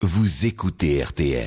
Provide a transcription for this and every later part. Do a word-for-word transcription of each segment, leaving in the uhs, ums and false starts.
Vous écoutez R T L.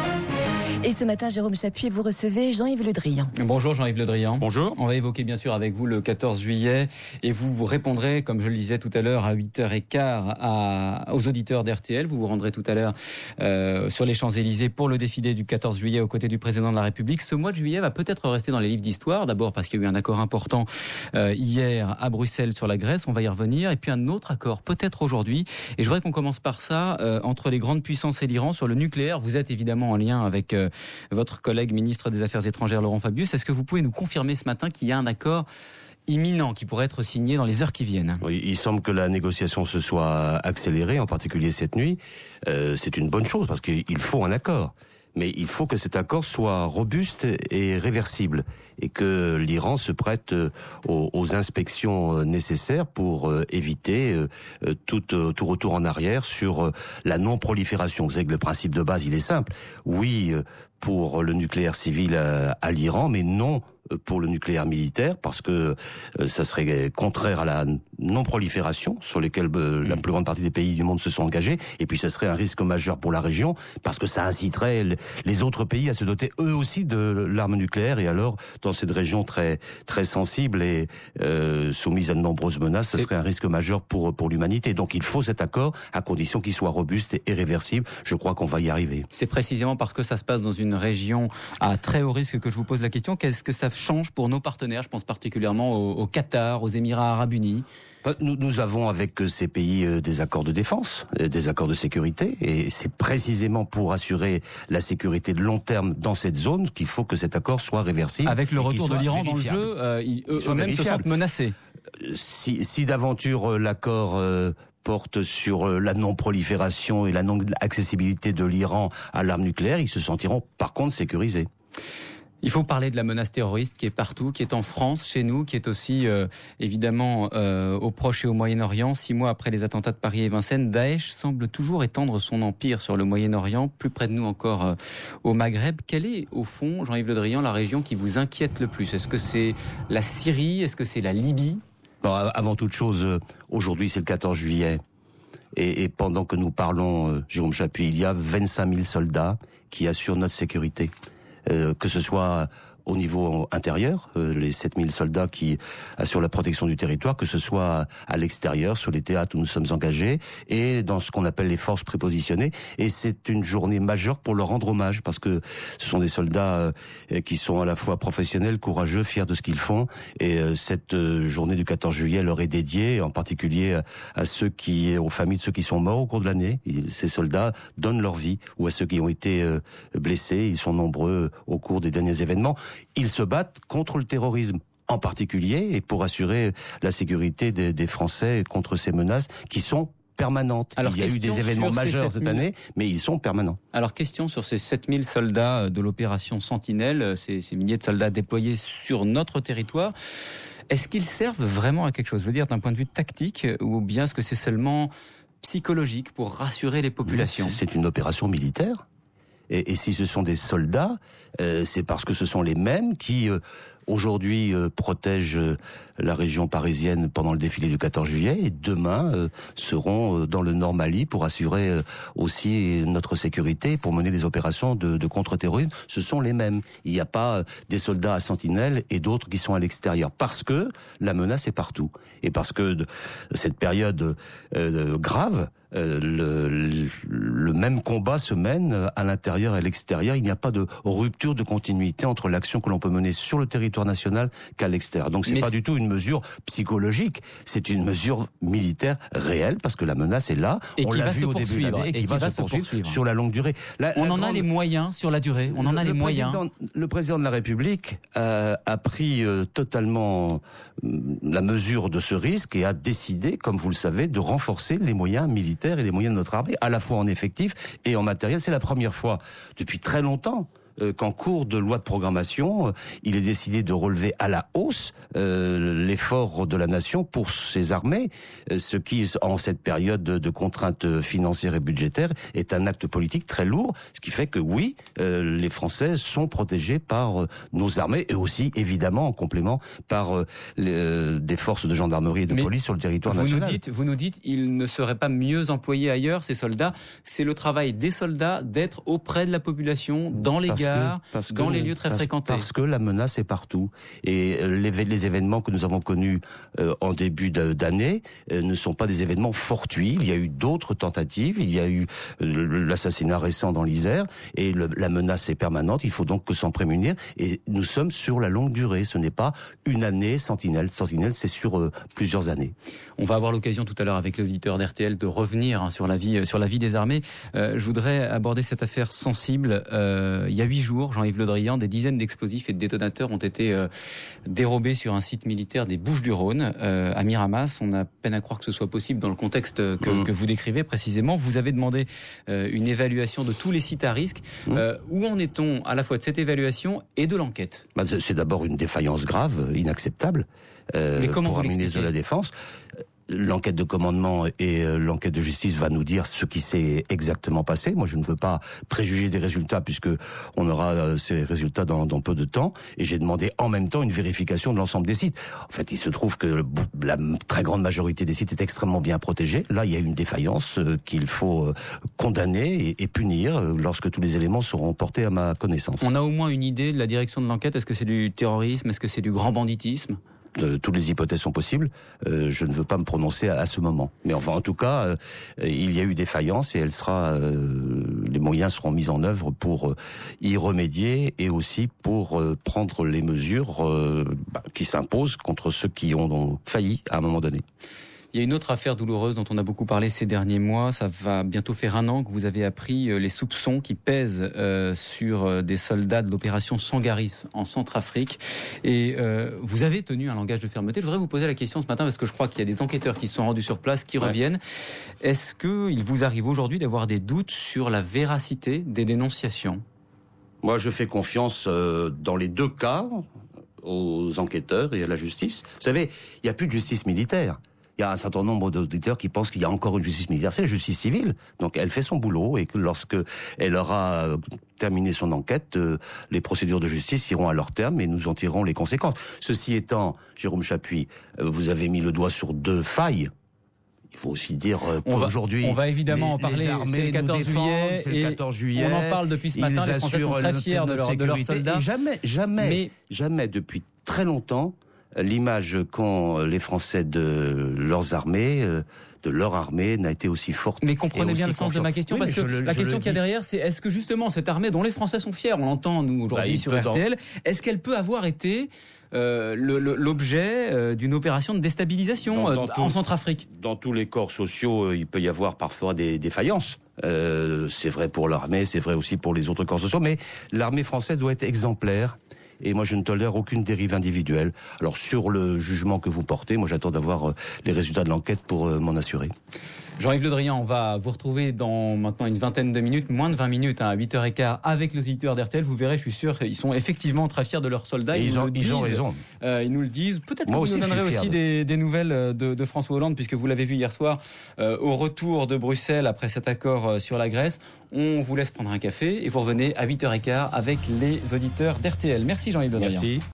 Et ce matin, Jérôme Chapuis, vous recevez Jean-Yves Le Drian. Bonjour Jean-Yves Le Drian. Bonjour. On va évoquer bien sûr avec vous le quatorze juillet et vous vous répondrez, comme je le disais tout à l'heure, à huit heures quinze à, aux auditeurs d'R T L. Vous vous rendrez tout à l'heure euh, sur les Champs-Élysées pour le défilé du quatorze juillet aux côtés du président de la République. Ce mois de juillet va peut-être rester dans les livres d'histoire. D'abord parce qu'il y a eu un accord important euh, hier à Bruxelles sur la Grèce. On va y revenir. Et puis un autre accord peut-être aujourd'hui. Et je voudrais qu'on commence par ça, euh, entre les grandes puissances et l'Iran sur le nucléaire. Vous êtes évidemment en lien avec euh, votre collègue ministre des Affaires étrangères Laurent Fabius. Est-ce que vous pouvez nous confirmer ce matin qu'il y a un accord imminent qui pourrait être signé dans les heures qui viennent? Oui, il semble que la négociation se soit accélérée, en particulier cette nuit. Euh, c'est une bonne chose parce qu'il faut un accord. Mais il faut que cet accord soit robuste et réversible et que l'Iran se prête aux, aux inspections nécessaires pour éviter tout, tout retour en arrière sur la non-prolifération. Vous savez que le principe de base, il est simple. Oui, pour le nucléaire civil à, à l'Iran, mais non pour le nucléaire militaire, parce que euh, ça serait contraire à la non-prolifération sur lesquelles euh, la plus grande partie des pays du monde se sont engagés, et puis ça serait un risque majeur pour la région, parce que ça inciterait les autres pays à se doter eux aussi de l'arme nucléaire, et alors dans cette région très très sensible et euh, soumise à de nombreuses menaces, ce serait un risque majeur pour pour l'humanité. Donc il faut cet accord à condition qu'il soit robuste et réversible. Je crois qu'on va y arriver. C'est précisément parce que ça se passe dans une région à très haut risque que je vous pose la question. Qu'est-ce que ça change pour nos partenaires? Je pense particulièrement au, au Qatar, aux Émirats Arabes Unis. Nous, nous avons avec ces pays euh, des accords de défense, euh, des accords de sécurité, et c'est précisément pour assurer la sécurité de long terme dans cette zone qu'il faut que cet accord soit réversible. Avec le retour de l'Iran dans le jeu, euh, ils, eux, eux-mêmes se sentent menacés. Si, si d'aventure l'accord euh, porte sur la non-prolifération et la non-accessibilité de l'Iran à l'arme nucléaire, ils se sentiront par contre sécurisés. Il faut parler de la menace terroriste qui est partout, qui est en France, chez nous, qui est aussi euh, évidemment euh, au Proche et au Moyen-Orient. Six mois après les attentats de Paris et Vincennes, Daesh semble toujours étendre son empire sur le Moyen-Orient, plus près de nous encore euh, au Maghreb. Quelle est au fond, Jean-Yves Le Drian, la région qui vous inquiète le plus? Est-ce que c'est la Syrie? Est-ce que c'est la Libye? Bon, avant toute chose, aujourd'hui c'est le quatorze juillet. Et, et pendant que nous parlons, euh, Jérôme Chapuis, il y a vingt-cinq mille soldats qui assurent notre sécurité. Euh, que ce soit au niveau intérieur, euh, les sept mille soldats qui assurent la protection du territoire, que ce soit à l'extérieur, sur les théâtres où nous sommes engagés, et dans ce qu'on appelle les forces prépositionnées. Et c'est une journée majeure pour leur rendre hommage, parce que ce sont des soldats euh, qui sont à la fois professionnels, courageux, fiers de ce qu'ils font. Et euh, cette euh, journée du quatorze juillet leur est dédiée, en particulier à, à ceux qui, aux familles de ceux qui sont morts au cours de l'année. Ces soldats donnent leur vie, ou à ceux qui ont été euh, blessés. Ils sont nombreux au cours des derniers événements. Ils se battent contre le terrorisme en particulier et pour assurer la sécurité des, des Français contre ces menaces qui sont permanentes. Alors, il y a eu des événements majeurs cette année, mais ils sont permanents. Alors, question sur ces sept mille soldats de l'opération Sentinelle, ces, ces milliers de soldats déployés sur notre territoire. Est-ce qu'ils servent vraiment à quelque chose? Je veux dire, d'un point de vue tactique, ou bien est-ce que c'est seulement psychologique pour rassurer les populations? C'est une opération militaire. Et, et si ce sont des soldats, euh, c'est parce que ce sont les mêmes qui, euh, aujourd'hui, euh, protègent euh, la région parisienne pendant le défilé du quatorze juillet, et demain euh, seront euh, dans le Nord Mali pour assurer euh, aussi notre sécurité, pour mener des opérations de, de contre-terrorisme. Ce sont les mêmes. Il n'y a pas euh, des soldats à Sentinelle et d'autres qui sont à l'extérieur, parce que la menace est partout. Et parce que de, cette période euh, grave, Euh, le, le, le même combat se mène à l'intérieur et à l'extérieur. Il n'y a pas de rupture de continuité entre l'action que l'on peut mener sur le territoire national qu'à l'extérieur. Donc c'est Mais pas c'est... du tout une mesure psychologique, c'est une mesure militaire réelle parce que la menace est là. Et on qui l'a va vu se au début de l'année et qui, et qui va, va se poursuivre, poursuivre sur la longue durée. La, on la en grande... a les moyens sur la durée. On en a le, les le moyens. Président, le président de la République a, a pris euh, totalement euh, la mesure de ce risque et a décidé, comme vous le savez, de renforcer les moyens militaires et les moyens de notre armée, à la fois en effectifs et en matériel. C'est la première fois depuis très longtemps euh, qu'en cours de loi de programmation, euh, il est décidé de relever à la hausse euh, l'effort de la nation pour ses armées, euh, ce qui, en cette période de, de contraintes financières et budgétaires, est un acte politique très lourd, ce qui fait que oui, euh, les Français sont protégés par euh, nos armées et aussi, évidemment, en complément, par euh, les, euh, des forces de gendarmerie et de Mais police sur le territoire vous national. Nous dites, vous nous dites, ils ne seraient pas mieux employés ailleurs, ces soldats. C'est le travail des soldats d'être auprès de la population, dans les parce gares, que, parce dans que, les lieux très parce, fréquentés. Parce que la menace est partout. Et les, les événements que nous avons connus euh, en début d'année euh, ne sont pas des événements fortuits. Il y a eu d'autres tentatives. Il y a eu euh, l'assassinat récent dans l'Isère. Et le, la menace est permanente. Il faut donc que s'en prémunir. Et nous sommes sur la longue durée. Ce n'est pas une année Sentinelle. Sentinelle, c'est sur euh, plusieurs années. On va avoir l'occasion tout à l'heure avec les auditeurs d'R T L de revenir hein, sur la vie, sur la vie des armées. Euh, je voudrais aborder cette affaire sensible. Euh, il y a huit jours, Jean-Yves Le Drian, des dizaines d'explosifs et de détonateurs ont été euh, dérobés sur un site militaire des Bouches-du-Rhône, euh, à Miramas. On a peine à croire que ce soit possible dans le contexte que, mmh. que vous décrivez précisément. Vous avez demandé euh, une évaluation de tous les sites à risque. Mmh. Euh, où en est-on à la fois de cette évaluation et de l'enquête ? Bah, c'est d'abord une défaillance grave, inacceptable, euh, Mais comment pour vous un ministre de la Défense. L'enquête de commandement et l'enquête de justice va nous dire ce qui s'est exactement passé. Moi, je ne veux pas préjuger des résultats puisque on aura ces résultats dans, dans peu de temps. Et j'ai demandé en même temps une vérification de l'ensemble des sites. En fait, il se trouve que la très grande majorité des sites est extrêmement bien protégée. Là, il y a une défaillance qu'il faut condamner et, et punir lorsque tous les éléments seront portés à ma connaissance. On a au moins une idée de la direction de l'enquête. Est-ce que c'est du terrorisme ? Est-ce que c'est du grand banditisme ? Euh, toutes les hypothèses sont possibles. Euh, je ne veux pas me prononcer à, à ce moment. Mais enfin, en tout cas, euh, il y a eu défaillance et elle sera, euh, les moyens seront mis en œuvre pour euh, y remédier et aussi pour euh, prendre les mesures euh, bah, qui s'imposent contre ceux qui ont, ont failli à un moment donné. Il y a une autre affaire douloureuse dont on a beaucoup parlé ces derniers mois. Ça va bientôt faire un an que vous avez appris les soupçons qui pèsent euh, sur des soldats de l'opération Sangaris en Centrafrique. Et euh, vous avez tenu un langage de fermeté. Je voudrais vous poser la question ce matin parce que je crois qu'il y a des enquêteurs qui se sont rendus sur place, qui ouais. reviennent. Est-ce qu'il vous arrive aujourd'hui d'avoir des doutes sur la véracité des dénonciations ? Moi, je fais confiance euh, dans les deux cas aux enquêteurs et à la justice. Vous savez, il n'y a plus de justice militaire. Il y a un certain nombre d'auditeurs qui pensent qu'il y a encore une justice militaire. C'est la justice civile. Donc elle fait son boulot et que lorsque elle aura terminé son enquête, euh, les procédures de justice iront à leur terme et nous en tirerons les conséquences. Ceci étant, Jérôme Chapuis, euh, vous avez mis le doigt sur deux failles. Il faut aussi dire euh, qu'aujourd'hui, on va évidemment les, en parler. Les armées c'est le quatorze juillet, c'est le quatorze juillet. On en parle depuis ce matin. Les Français sont très fiers de, leur, de leurs soldats. Et jamais, jamais, Mais... jamais depuis très longtemps, l'image qu'ont les Français de leurs armées, de leur armée, n'a été aussi forte. Mais comprenez bien le sens de ma question, oui, parce que le, la question qu'il y a derrière, c'est est-ce que justement cette armée dont les Français sont fiers, on l'entend nous aujourd'hui bah, sur R T L, dans... est-ce qu'elle peut avoir été euh, le, le, l'objet euh, d'une opération de déstabilisation dans, dans euh, tout, en Centrafrique ? Dans tous les corps sociaux, euh, il peut y avoir parfois des défaillances. Euh, c'est vrai pour l'armée, c'est vrai aussi pour les autres corps sociaux, mais l'armée française doit être exemplaire. Et moi, je ne tolère aucune dérive individuelle. Alors, sur le jugement que vous portez, moi, j'attends d'avoir les résultats de l'enquête pour m'en assurer. Jean-Yves Le Drian, on va vous retrouver dans maintenant une vingtaine de minutes, moins de vingt minutes, hein, à huit heures quinze, avec les auditeurs d'R T L. Vous verrez, je suis sûr, ils sont effectivement très fiers de leurs soldats. Ils, ils, ont, nous ils disent, ont raison. Euh, ils nous le disent. Peut-être que moi vous aussi, nous donnerez aussi de... des, des nouvelles de, de François Hollande, puisque vous l'avez vu hier soir, euh, au retour de Bruxelles, après cet accord sur la Grèce. On vous laisse prendre un café et vous revenez à huit heures quinze avec les auditeurs d'R T L. Merci Jean-Yves Le Drian. Merci.